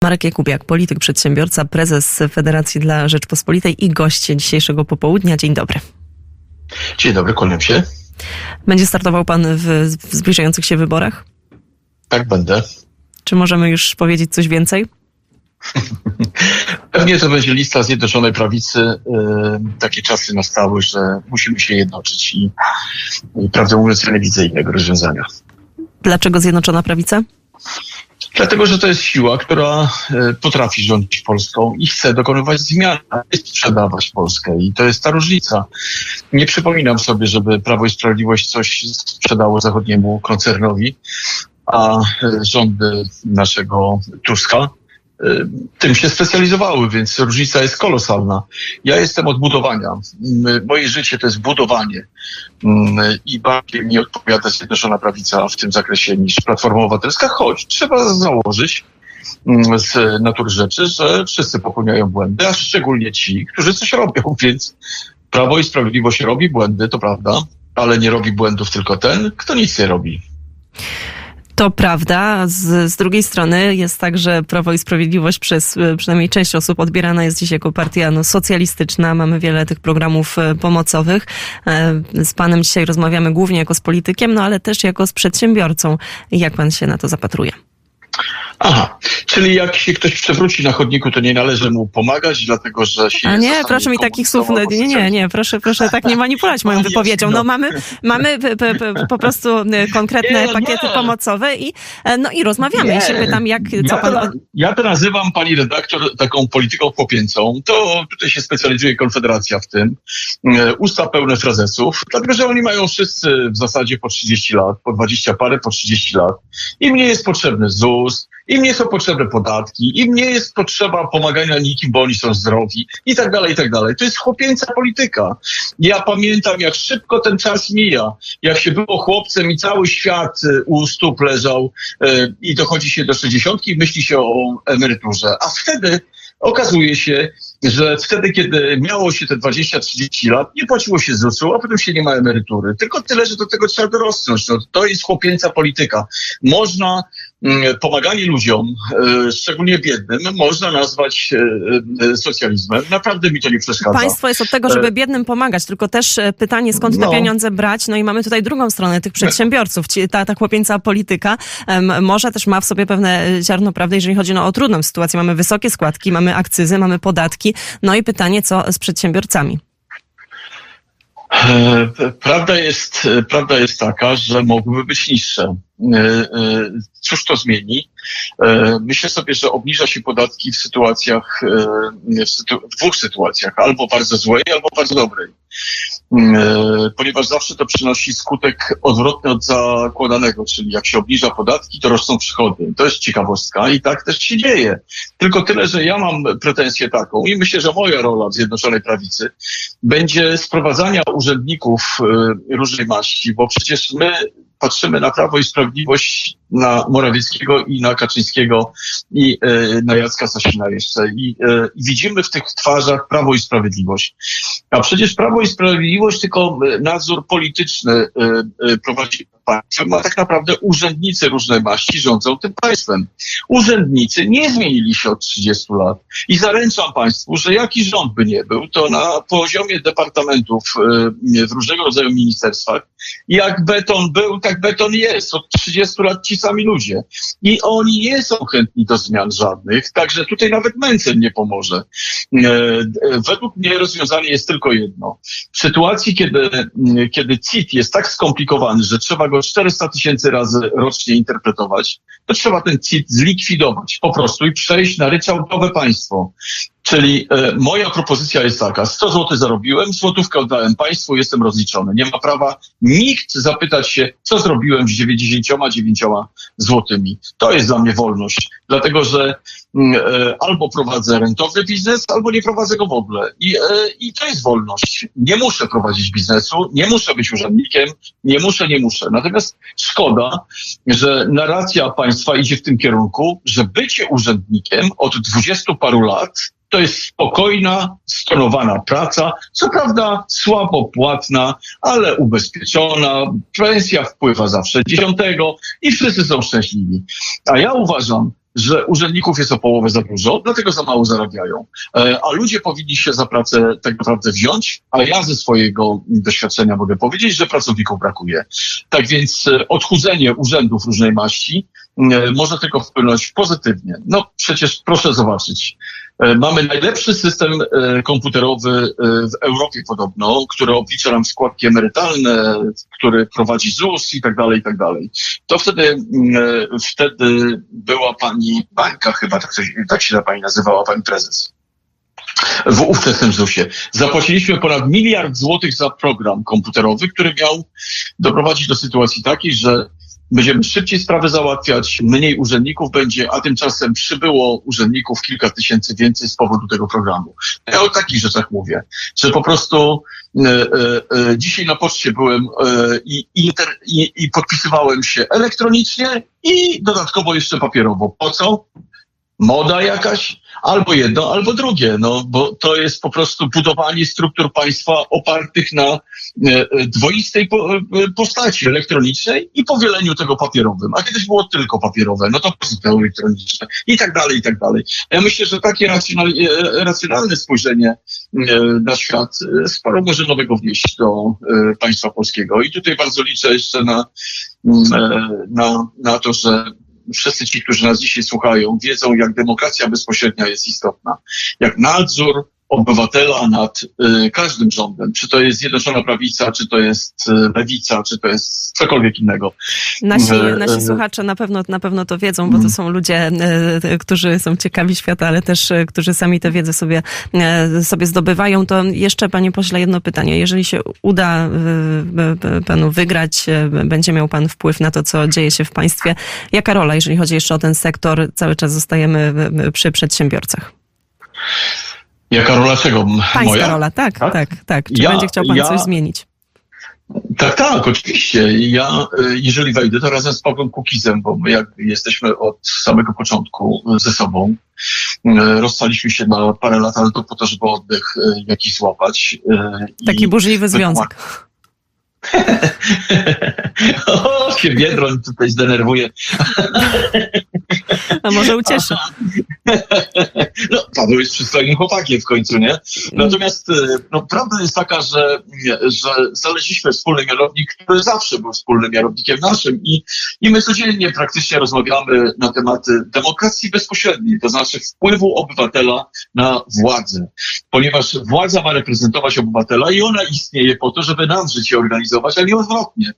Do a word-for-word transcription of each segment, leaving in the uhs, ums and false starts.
Marek Jakubiak, polityk, przedsiębiorca, prezes Federacji dla Rzeczpospolitej i gość dzisiejszego popołudnia. Dzień dobry. Dzień dobry, kłaniam się. Będzie startował pan w, w zbliżających się wyborach? Tak, będę. Czy możemy już powiedzieć coś więcej? Pewnie to będzie lista Zjednoczonej Prawicy. Yy, takie czasy nastały, że musimy się jednoczyć i, i prawdę mówiąc, ja nie widzę innego rozwiązania. Dlaczego Zjednoczona Prawica? Dlatego, że to jest siła, która y, potrafi rządzić Polską i chce dokonywać zmian, a nie sprzedawać Polskę. I to jest ta różnica. Nie przypominam sobie, żeby Prawo i Sprawiedliwość coś sprzedało zachodniemu koncernowi, a y, rządy naszego Tuska tym się specjalizowały, więc różnica jest kolosalna. Ja jestem od budowania. Moje życie to jest budowanie i bardziej mi odpowiada Zjednoczona Prawica w tym zakresie niż Platforma Obywatelska, choć trzeba założyć z natury rzeczy, że wszyscy popełniają błędy, a szczególnie ci, którzy coś robią, więc Prawo i Sprawiedliwość robi błędy, to prawda, ale nie robi błędów tylko ten, kto nic nie robi. To prawda. Z, z drugiej strony jest tak, że Prawo i Sprawiedliwość przez przynajmniej część osób odbierana jest dziś jako partia no, socjalistyczna. Mamy wiele tych programów pomocowych. Z panem dzisiaj rozmawiamy głównie jako z politykiem, no ale też jako z przedsiębiorcą. Jak pan się na to zapatruje? Aha, czyli jak się ktoś przewróci na chodniku, to nie należy mu pomagać, dlatego że się... A nie, proszę mi takich słów, nie, nie, nie, proszę, proszę tak nie manipulować moją wypowiedzią. No mamy, mamy p, p, p, po prostu konkretne nie, pakiety nie. pomocowe i no i rozmawiamy. I się pytam, jak, co ja pan... To, ja to nazywam, pani redaktor, taką polityką chłopięcą. To tutaj się specjalizuje Konfederacja w tym. Usta pełne frazesów, dlatego że oni mają wszyscy w zasadzie po trzydzieści lat, po dwadzieścia parę, po trzydzieści lat. Im nie jest potrzebny ZUS, im nie są potrzebne podatki, im nie jest potrzeba pomagania nikim, bo oni są zdrowi i tak dalej, i tak dalej. To jest chłopieńca polityka. Ja pamiętam, jak szybko ten czas mija. Jak się było chłopcem i cały świat u stóp leżał yy, i dochodzi się do sześćdziesiątki i myśli się o emeryturze. A wtedy okazuje się, że wtedy, kiedy miało się te dwadzieścia trzydzieści lat, nie płaciło się zusu, a potem się nie ma emerytury. Tylko tyle, że do tego trzeba dorosnąć. No, to jest chłopieńca polityka. Można mm, pomaganie ludziom, e, szczególnie biednym, można nazwać e, e, socjalizmem. Naprawdę mi to nie przeszkadza. Państwo jest od tego, żeby biednym pomagać, tylko też pytanie, skąd te no. pieniądze brać. No i mamy tutaj drugą stronę tych przedsiębiorców. Ta, ta chłopieńca polityka um, może też ma w sobie pewne ziarno prawdy, jeżeli chodzi no, o trudną sytuację. Mamy wysokie składki, mamy akcyzy, mamy podatki. No i pytanie, co z przedsiębiorcami? Prawda jest, prawda jest taka, że mogłyby być niższe. Cóż to zmieni? Myślę sobie, że obniża się podatki w sytuacjach, w, sytu- w dwóch sytuacjach, albo bardzo złej, albo bardzo dobrej. Ponieważ zawsze to przynosi skutek odwrotny od zakładanego, czyli jak się obniża podatki, to rosną przychody. To jest ciekawostka i tak też się dzieje. Tylko tyle, że ja mam pretensję taką i myślę, że moja rola w Zjednoczonej Prawicy będzie sprowadzania urzędników różnej maści, bo przecież my patrzymy na Prawo i Sprawiedliwość, na Morawieckiego i na Kaczyńskiego i e, na Jacka Sasina jeszcze. I, e, I widzimy w tych twarzach Prawo i Sprawiedliwość. A przecież Prawo i Sprawiedliwość tylko nadzór polityczny e, e, prowadzi państwem, a tak naprawdę urzędnicy różnej maści rządzą tym państwem. Urzędnicy nie zmienili się od trzydziestu lat. I zaręczam państwu, że jaki rząd by nie był, to na poziomie departamentów e, w różnego rodzaju ministerstwach, jak beton był, tak beton jest. Od trzydziestu lat ci sami ludzie. I oni nie są chętni do zmian żadnych, także tutaj nawet Mencen nie pomoże. Według mnie rozwiązanie jest tylko jedno. W sytuacji, kiedy, kiedy C I T jest tak skomplikowany, że trzeba go czterysta tysięcy razy rocznie interpretować, to trzeba ten C I T zlikwidować po prostu i przejść na ryczałtowe państwo. Czyli e, moja propozycja jest taka, sto złotych zarobiłem, złotówkę oddałem państwu, jestem rozliczony. Nie ma prawa nikt zapytać się, co zrobiłem z dziewięćdziesięcioma dziewięcioma złotymi. To jest dla mnie wolność, dlatego że e, albo prowadzę rentowy biznes, albo nie prowadzę go w ogóle. I, e, I to jest wolność. Nie muszę prowadzić biznesu, nie muszę być urzędnikiem, nie muszę, nie muszę. Natomiast szkoda, że narracja państwa idzie w tym kierunku, że bycie urzędnikiem od dwudziestu paru lat to jest spokojna, stonowana praca, co prawda słabo płatna, ale ubezpieczona, pensja wpływa zawsze dziesiątego i wszyscy są szczęśliwi. A ja uważam, że urzędników jest o połowę za dużo, dlatego za mało zarabiają. A ludzie powinni się za pracę tak naprawdę wziąć, a ja ze swojego doświadczenia mogę powiedzieć, że pracowników brakuje. Tak więc odchudzenie urzędów różnej maści może tylko wpłynąć pozytywnie. No przecież proszę zobaczyć. Mamy najlepszy system komputerowy w Europie podobno, który oblicza nam składki emerytalne, który prowadzi ZUS i tak dalej, i tak dalej. To wtedy, wtedy była pani Bańka, chyba tak, coś, tak się ta pani nazywała, pani prezes. W ówczesnym zusie. Zapłaciliśmy ponad miliard złotych za program komputerowy, który miał doprowadzić do sytuacji takiej, że będziemy szybciej sprawy załatwiać, mniej urzędników będzie, a tymczasem przybyło urzędników kilka tysięcy więcej z powodu tego programu. Ja o takich rzeczach mówię, że po prostu e, e, dzisiaj na poczcie byłem e, i, inter, i, i podpisywałem się elektronicznie i dodatkowo jeszcze papierowo. Po co? Moda jakaś? Albo jedno, albo drugie, no bo to jest po prostu budowanie struktur państwa opartych na e, dwoistej po, e, postaci elektronicznej i powieleniu tego papierowym. A kiedyś było tylko papierowe, no to po prostu elektroniczne i tak dalej, i tak dalej. Ja myślę, że takie racjonal, e, racjonalne spojrzenie e, na świat e, sporo może nowego wnieść do e, państwa polskiego. I tutaj bardzo liczę jeszcze na, e, na, na to, że wszyscy ci, którzy nas dzisiaj słuchają, wiedzą, jak demokracja bezpośrednia jest istotna. Jak nadzór obywatela nad y, każdym rządem. Czy to jest Zjednoczona Prawica, czy to jest y, Lewica, czy to jest cokolwiek innego. Nasi, e, nasi słuchacze na pewno, na pewno to wiedzą, bo to są ludzie, y, którzy są ciekawi świata, ale też y, którzy sami tę wiedzę sobie, y, sobie zdobywają. To jeszcze, panie pośle, jedno pytanie. Jeżeli się uda y, y, panu wygrać, y, będzie miał pan wpływ na to, co dzieje się w państwie. Jaka rola, jeżeli chodzi jeszcze o ten sektor? Cały czas zostajemy y, przy przedsiębiorcach. Jaka rola czego? Pańska Moja? rola, tak, tak, tak. tak. Czy ja, będzie chciał pan ja, coś zmienić? Tak, tak, oczywiście. Ja, jeżeli wejdę, to razem z Pawłem Kukizem, bo my jak jesteśmy od samego początku ze sobą. Rozstaliśmy się na parę lat, ale to po to, żeby oddech jakiś złapać. Taki burzliwy związek. O, się Biedroń tutaj zdenerwuje. A może ucieszy. No, Paweł jest przystojnym chłopakiem w końcu, nie? Natomiast no, prawda jest taka, że, że znaleźliśmy wspólny mianownik, który zawsze był wspólnym mianownikiem naszym i, i my codziennie praktycznie rozmawiamy na tematy demokracji bezpośredniej, to znaczy wpływu obywatela na władzę. Ponieważ władza ma reprezentować obywatela i ona istnieje po to, żeby nam życie organizować, ale nie odwrotnie.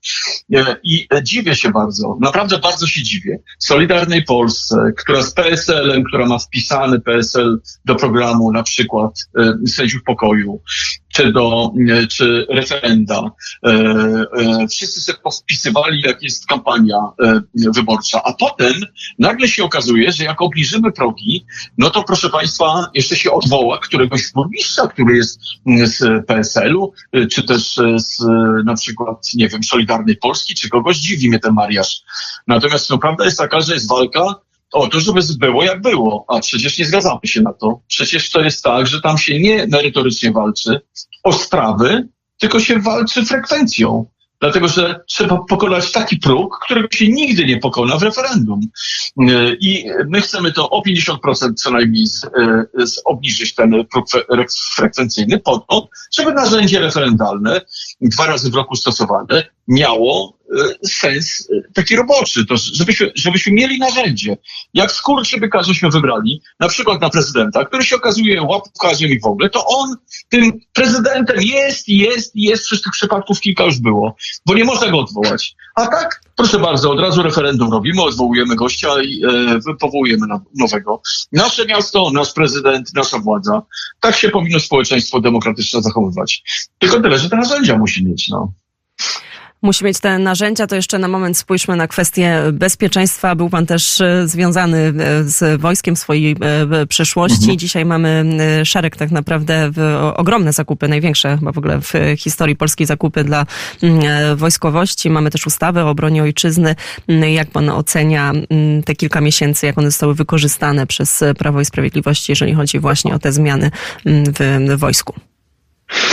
I dziwię się bardzo, naprawdę bardzo się dziwię. Solidarnej Polsce, która z P S L-em, która ma wpisany P S L do programu na przykład e, sędziów pokoju, czy do, czy referenda. E, e, wszyscy sobie powpisywali, jak jest kampania e, wyborcza, a potem nagle się okazuje, że jak obniżymy progi, no to proszę państwa, jeszcze się odwoła któregoś burmistrza, który jest z P S L-u, czy też z na przykład, nie wiem, Solidarnej Polski, czy kogoś. Dziwi mnie ten mariaż. Natomiast no, prawda jest taka, że jest walka o to, żeby było jak było, a przecież nie zgadzamy się na to. Przecież to jest tak, że tam się nie merytorycznie walczy o sprawy, tylko się walczy frekwencją. Dlatego, że trzeba pokonać taki próg, którego się nigdy nie pokona w referendum. I my chcemy to o pięćdziesiąt procent co najmniej z, z obniżyć ten próg frekwencyjny po to, żeby narzędzie referendalne, dwa razy w roku stosowane, miało sens taki roboczy, to żebyśmy, żebyśmy mieli narzędzie. Jak skurczybyka żeśmy wybrali, na przykład na prezydenta, który się okazuje łapówkarzem i w ogóle, to on tym prezydentem jest i jest i jest, przecież tych przypadków kilka już było, bo nie można go odwołać. A tak, proszę bardzo, od razu referendum robimy, odwołujemy gościa i e, powołujemy nowego. Nasze miasto, nasz prezydent, nasza władza. Tak się powinno społeczeństwo demokratyczne zachowywać. Tylko tyle, że te narzędzia musi mieć, no. Musi mieć te narzędzia, to jeszcze na moment spójrzmy na kwestię bezpieczeństwa. Był pan też związany z wojskiem w swojej przyszłości. Mhm. Dzisiaj mamy szereg tak naprawdę ogromne zakupy, największe chyba w ogóle w historii polskiej zakupy dla wojskowości. Mamy też ustawę o obronie ojczyzny. Jak pan ocenia te kilka miesięcy, jak one zostały wykorzystane przez Prawo i Sprawiedliwość, jeżeli chodzi właśnie o te zmiany w wojsku?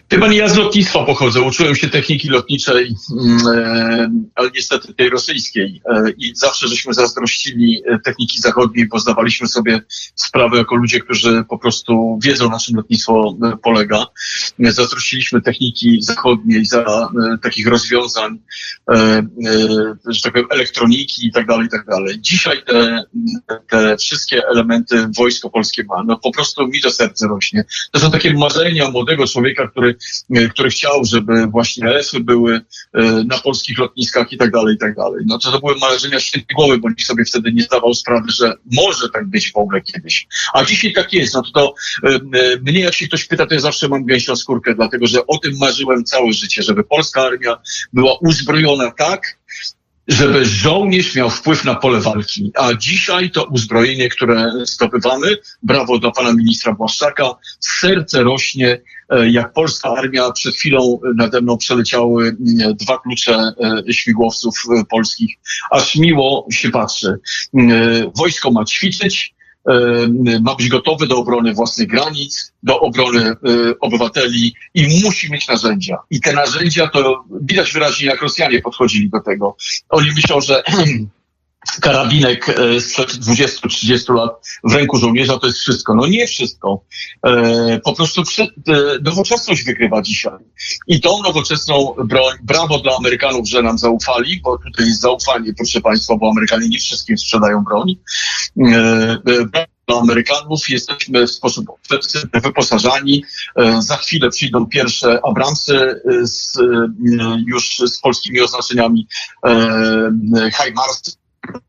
Chyba nie ja z lotnictwa pochodzę. Uczyłem się techniki lotniczej, ale niestety tej rosyjskiej. I zawsze żeśmy zazdrościli techniki zachodniej, bo zdawaliśmy sobie sprawę jako ludzie, którzy po prostu wiedzą, na czym lotnictwo polega. Zazdrościliśmy techniki zachodniej za takich rozwiązań, że tak powiem, elektroniki i tak dalej, i tak dalej. Dzisiaj te, te wszystkie elementy wojsko polskie ma. No po prostu mi do serca rośnie. To są takie marzenia młodego człowieka, który który chciał, żeby właśnie E F-y były na polskich lotniskach i tak dalej, i tak dalej. No to, to były marzenia świętej głowy, bo nikt sobie wtedy nie zdawał sprawy, że może tak być w ogóle kiedyś. A dzisiaj tak jest. No to, to mnie jak się ktoś pyta, to ja zawsze mam gęsią skórkę, dlatego że o tym marzyłem całe życie, żeby polska armia była uzbrojona tak, żeby żołnierz miał wpływ na pole walki. A dzisiaj to uzbrojenie, które zdobywamy, brawo dla pana ministra Błaszczaka, serce rośnie, jak polska armia. Przed chwilą nade mną przeleciały dwa klucze śmigłowców polskich, aż miło się patrzy. Wojsko ma ćwiczyć, ma być gotowy do obrony własnych granic, do obrony obywateli i musi mieć narzędzia. I te narzędzia to widać wyraźnie, jak Rosjanie podchodzili do tego. Oni myślą, że karabinek sprzed dwudziestu trzydziestu lat w ręku żołnierza to jest wszystko. No nie wszystko. Po prostu nowoczesność wygrywa dzisiaj. I tą nowoczesną broń, brawo dla Amerykanów, że nam zaufali, bo tutaj jest zaufanie, proszę państwa, bo Amerykanie nie wszystkim sprzedają broń. Brawo dla Amerykanów, jesteśmy w sposób wyposażani. Za chwilę przyjdą pierwsze Abramsy z, już z polskimi oznaczeniami HIMARS.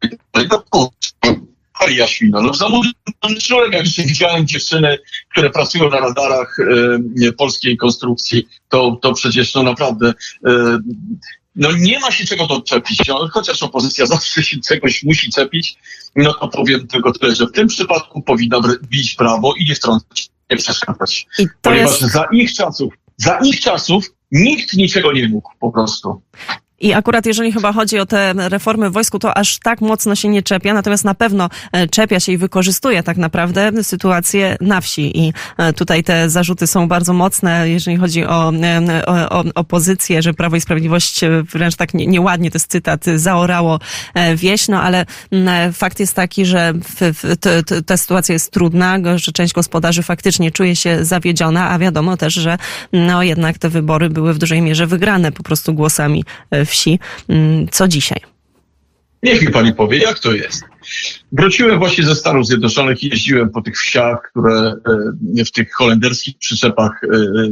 Maria Świno. No zamówiłem, jak się widziałem dziewczyny, które pracują na radarach e, polskiej konstrukcji, to, to przecież no naprawdę e, no nie ma się czego doczepić. No, chociaż opozycja zawsze się czegoś musi czepić, no to powiem tylko tyle, że w tym przypadku powinna bić prawo i nie wtrącać, nie przeszkadzać. Ponieważ jest... za ich czasów, za ich czasów nikt niczego nie mógł po prostu. I akurat jeżeli chyba chodzi o te reformy w wojsku, to aż tak mocno się nie czepia, natomiast na pewno czepia się i wykorzystuje tak naprawdę sytuację na wsi. I tutaj te zarzuty są bardzo mocne, jeżeli chodzi o, o, o opozycję, że Prawo i Sprawiedliwość wręcz tak nie, nieładnie, to jest cytat, zaorało wieś, no ale fakt jest taki, że w, w, t, t, ta sytuacja jest trudna, że część gospodarzy faktycznie czuje się zawiedziona, a wiadomo też, że no jednak te wybory były w dużej mierze wygrane po prostu głosami wsi. Co dzisiaj? Niech mi pani powie, jak to jest. Wróciłem właśnie ze Stanów Zjednoczonych i jeździłem po tych wsiach, które w tych holenderskich przyczepach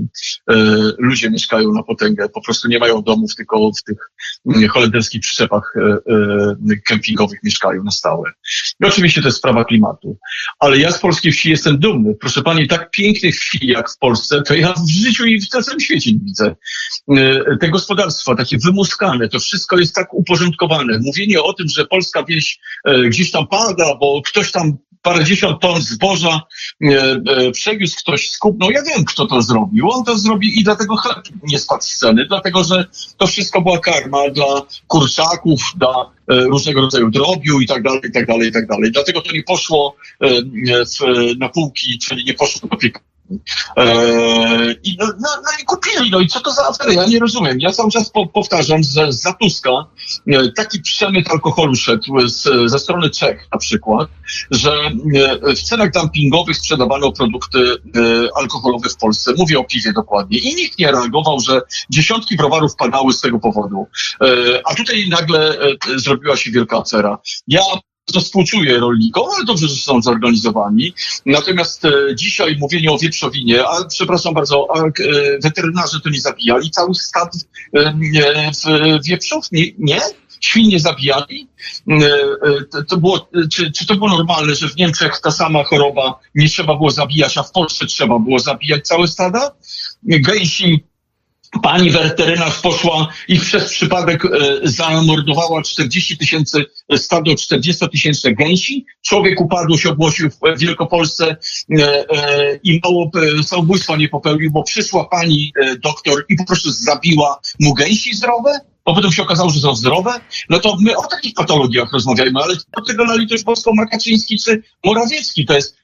ludzie mieszkają na potęgę. Po prostu nie mają domów, tylko w tych holenderskich przyczepach kempingowych mieszkają na stałe. I oczywiście to jest sprawa klimatu. Ale ja z polskiej wsi jestem dumny. Proszę pani, tak pięknych wsi jak w Polsce, to ja w życiu i w całym świecie nie widzę. Te gospodarstwa takie wymuskane, to wszystko jest tak uporządkowane. Mówienie o tym, że polska wieś gdzieś tam pada, bo ktoś tam parędziesiąt ton zboża e, e, przewiózł, ktoś skupnął. Ja wiem, kto to zrobił. On to zrobił i dlatego chleb nie spadł z ceny, dlatego że to wszystko była karma dla kurczaków, dla e, różnego rodzaju drobiu i tak dalej, i tak dalej, i tak dalej. Dlatego to nie poszło e, w, na półki, czyli nie poszło do piekarni. Eee, I no, no, no i kupili, no i co to za afery? Ja nie rozumiem. Ja cały czas po, powtarzam, że za Tuska e, taki przemyt alkoholu szedł z, ze strony Czech na przykład, że e, w cenach dumpingowych sprzedawano produkty e, alkoholowe w Polsce. Mówię o piwie dokładnie. I nikt nie reagował, że dziesiątki browarów padały z tego powodu. E, a tutaj nagle e, zrobiła się wielka afera. Ja to współczuję rolnikom, ale dobrze, że są zorganizowani. Natomiast e, dzisiaj mówienie o wieprzowinie, a przepraszam bardzo, a, e, weterynarze to nie zabijali, cały stad e, w wieprzów, nie? nie? Świnie zabijali. E, e, to było, czy, czy to było normalne, że w Niemczech ta sama choroba nie trzeba było zabijać, a w Polsce trzeba było zabijać całe stada? Gęsi. Pani weterynarz poszła i przez przypadek e, zamordowała czterdzieści tysięcy, stado czterdziestotysięczne gęsi. Człowiek upadłość ogłosił w Wielkopolsce e, e, i mało e, samobójstwa nie popełnił, bo przyszła pani e, doktor i po prostu zabiła mu gęsi zdrowe. Bo potem się okazało, że są zdrowe. No to my o takich patologiach rozmawiajmy, ale od tego na litość boską ma Kaczyński czy Morawiecki. To jest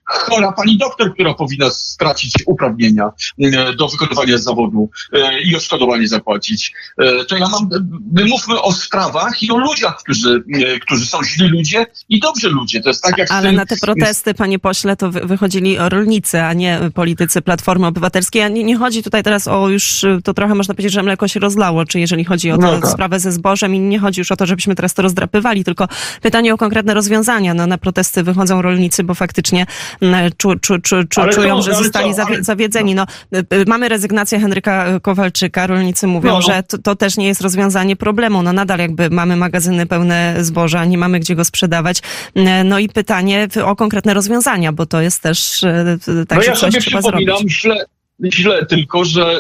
chora pani doktor, która powinna stracić uprawnienia do wykonywania zawodu i odszkodowanie zapłacić. To ja mam, my mówmy o sprawach i o ludziach, którzy, którzy są źli ludzie i dobrzy ludzie. To jest tak jak Ale tym, na te protesty, panie pośle, to wychodzili rolnicy, a nie politycy Platformy Obywatelskiej. A nie, nie chodzi tutaj teraz o już, to trochę można powiedzieć, że mleko się rozlało, czy jeżeli chodzi o tę no tak. sprawę ze zbożem i nie chodzi już o to, żebyśmy teraz to rozdrapywali, tylko pytanie o konkretne rozwiązania. No, na protesty wychodzą rolnicy, bo faktycznie czu, czu, czu, czu, czują, to, że zostali co, ale... zawiedzeni. No, mamy rezygnację Henryka Kowalczyka. Rolnicy mówią, no. że to, to też nie jest rozwiązanie problemu. No nadal jakby mamy magazyny pełne zboża, nie mamy gdzie go sprzedawać. No i pytanie o konkretne rozwiązania, bo to jest też tak, no że ja coś sobie trzeba przypominam zrobić. źle, źle tylko, że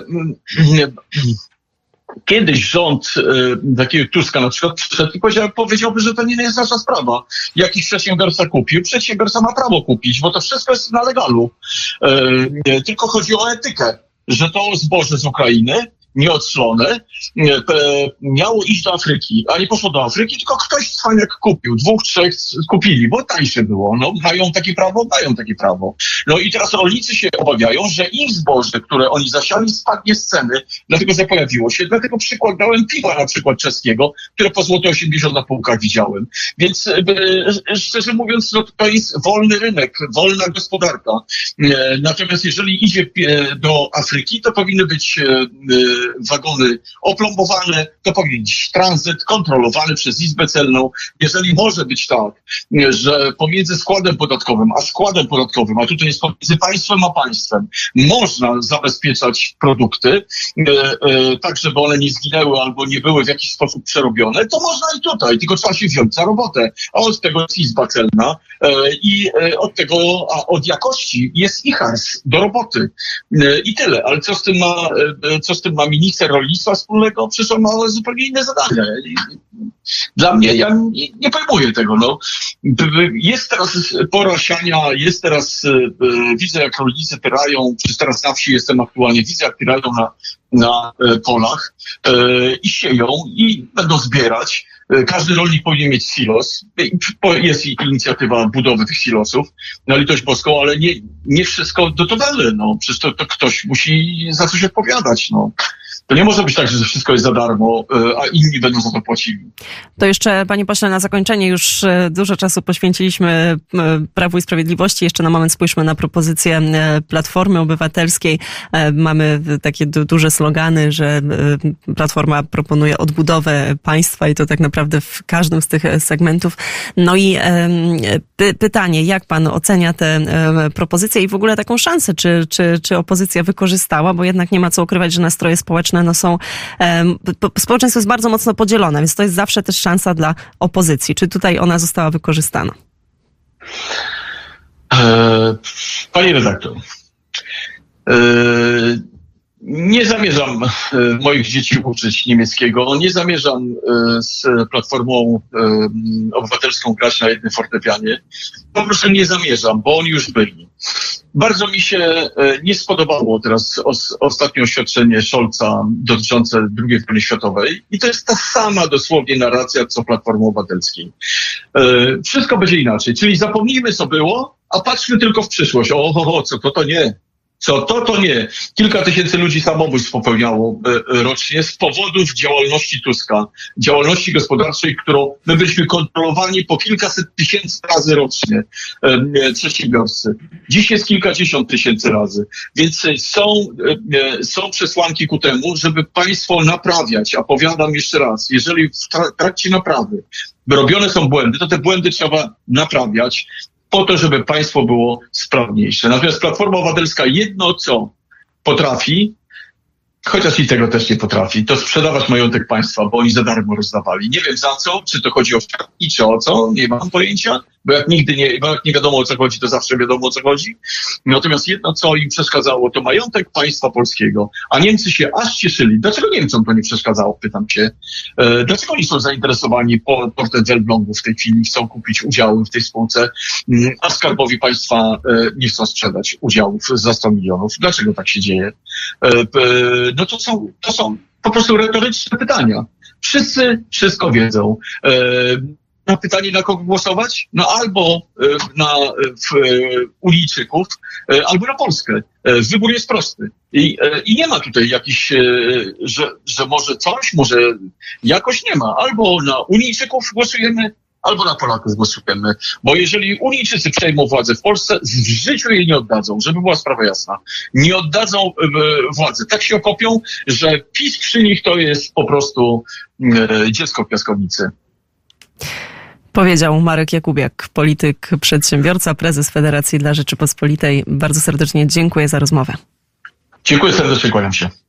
kiedyś rząd y, takiego Tuska na przykład przyszedł i powiedział, powiedziałby, że to nie jest nasza sprawa. Jakiś przedsiębiorca kupił, przedsiębiorca ma prawo kupić, bo to wszystko jest na legalu. Y, tylko chodzi o etykę, że to zboże z Ukrainy nieodslone, miało iść do Afryki, a nie poszło do Afryki, tylko ktoś cwaniak kupił. Dwóch, trzech kupili, bo tańsze było. No, mają takie prawo? Mają takie prawo. No i teraz rolnicy się obawiają, że ich zboże, które oni zasiali, spadnie z ceny, dlatego że pojawiło się. Dlatego przykład dałem piwa na przykład czeskiego, które po złote osiemdziesiąt na półkach widziałem. Więc e, szczerze mówiąc, no, to jest wolny rynek, wolna gospodarka. E, natomiast jeżeli idzie do Afryki, to powinny być e, wagony oplombowane, to powinien być tranzyt kontrolowany przez Izbę Celną. Jeżeli może być tak, że pomiędzy składem podatkowym a składem podatkowym, a tutaj jest pomiędzy państwem a państwem, można zabezpieczać produkty, e, e, tak żeby one nie zginęły albo nie były w jakiś sposób przerobione, to można i tutaj, tylko trzeba się wziąć za robotę. A od tego jest Izba Celna e, i e, od tego, a od jakości jest I H A R S do roboty. E, I tyle. Ale co z tym ma, e, co z tym ma minister rolnictwa wspólnego? Przecież on ma zupełnie inne zadania. Dla mnie, ja nie, nie pojmuję tego. No. Jest teraz pora siania, jest teraz, widzę jak rolnicy tyrają, przecież teraz na wsi jestem aktualnie, widzę jak tyrają na, na polach i sieją i będą zbierać. Każdy rolnik powinien mieć silos. Jest inicjatywa budowy tych silosów, na litość boską, ale nie, nie wszystko to totalne. No. Przecież to, to ktoś musi za coś odpowiadać. No. To nie może być tak, że wszystko jest za darmo, a inni będą za to płacili. To jeszcze, panie pośle, na zakończenie już dużo czasu poświęciliśmy Prawu i Sprawiedliwości. Jeszcze na moment spójrzmy na propozycję Platformy Obywatelskiej. Mamy takie du- duże slogany, że Platforma proponuje odbudowę państwa i to tak naprawdę w każdym z tych segmentów. No i py- pytanie, jak pan ocenia te propozycje i w ogóle taką szansę, czy, czy, czy opozycja wykorzystała, bo jednak nie ma co ukrywać, że nastroje społeczne no są, um, społeczeństwo jest bardzo mocno podzielone, więc to jest zawsze też szansa dla opozycji. Czy tutaj ona została wykorzystana? E, Pani redaktor, e, nie zamierzam e, moich dzieci uczyć niemieckiego, nie zamierzam e, z Platformą e, Obywatelską grać na jednym fortepianie. Po prostu nie zamierzam, bo oni już byli. Bardzo mi się nie spodobało teraz os, ostatnie oświadczenie Scholza dotyczące drugiej wojny światowej i to jest ta sama dosłownie narracja, co Platformy Obywatelskiej. E, wszystko będzie inaczej, czyli zapomnijmy, co było, a patrzmy tylko w przyszłość. O, o, o co to, to nie. Co to, to nie. Kilka tysięcy ludzi samobójstw popełniało e, rocznie z powodów działalności Tuska, działalności gospodarczej, którą my byliśmy kontrolowani po kilkaset tysięcy razy rocznie, e, przedsiębiorcy. Dziś jest kilkadziesiąt tysięcy razy. Więc są, e, są przesłanki ku temu, żeby państwo naprawiać. A powiadam jeszcze raz, jeżeli w tra- trakcie naprawy robione są błędy, to te błędy trzeba naprawiać, po to, żeby państwo było sprawniejsze. Natomiast Platforma Obywatelska jedno co potrafi, chociaż i tego też nie potrafi, to sprzedawać majątek państwa, bo oni za darmo rozdawali. Nie wiem za co, czy to chodzi o środki, czy o co, nie mam pojęcia, bo jak nigdy nie, bo jak nie wiadomo o co chodzi, to zawsze wiadomo o co chodzi. Natomiast jedno co im przeszkadzało, to majątek państwa polskiego, a Niemcy się aż cieszyli. Dlaczego Niemcom to nie przeszkadzało, pytam się. E, dlaczego oni są zainteresowani portem Welblągu w tej chwili, chcą kupić udziały w tej spółce, a Skarbowi Państwa e, nie chcą sprzedać udziałów za sto milionów. Dlaczego tak się dzieje? E, e, no to są, to są po prostu retoryczne pytania. Wszyscy wszystko wiedzą. E, na pytanie, na kogo głosować? No albo na w, Unijczyków, albo na Polskę. Wybór jest prosty. I, i nie ma tutaj jakichś, że, że może coś, może jakoś nie ma. Albo na Unijczyków głosujemy, albo na Polaków głosujemy. Bo jeżeli Unijczycy przejmą władzę w Polsce, w życiu jej nie oddadzą, żeby była sprawa jasna. Nie oddadzą władzy. Tak się okopią, że PiS przy nich to jest po prostu dziecko w piaskownicy. Powiedział Marek Jakubiak, polityk, przedsiębiorca, prezes Federacji dla Rzeczypospolitej. Bardzo serdecznie dziękuję za rozmowę. Dziękuję serdecznie, kłaniam się.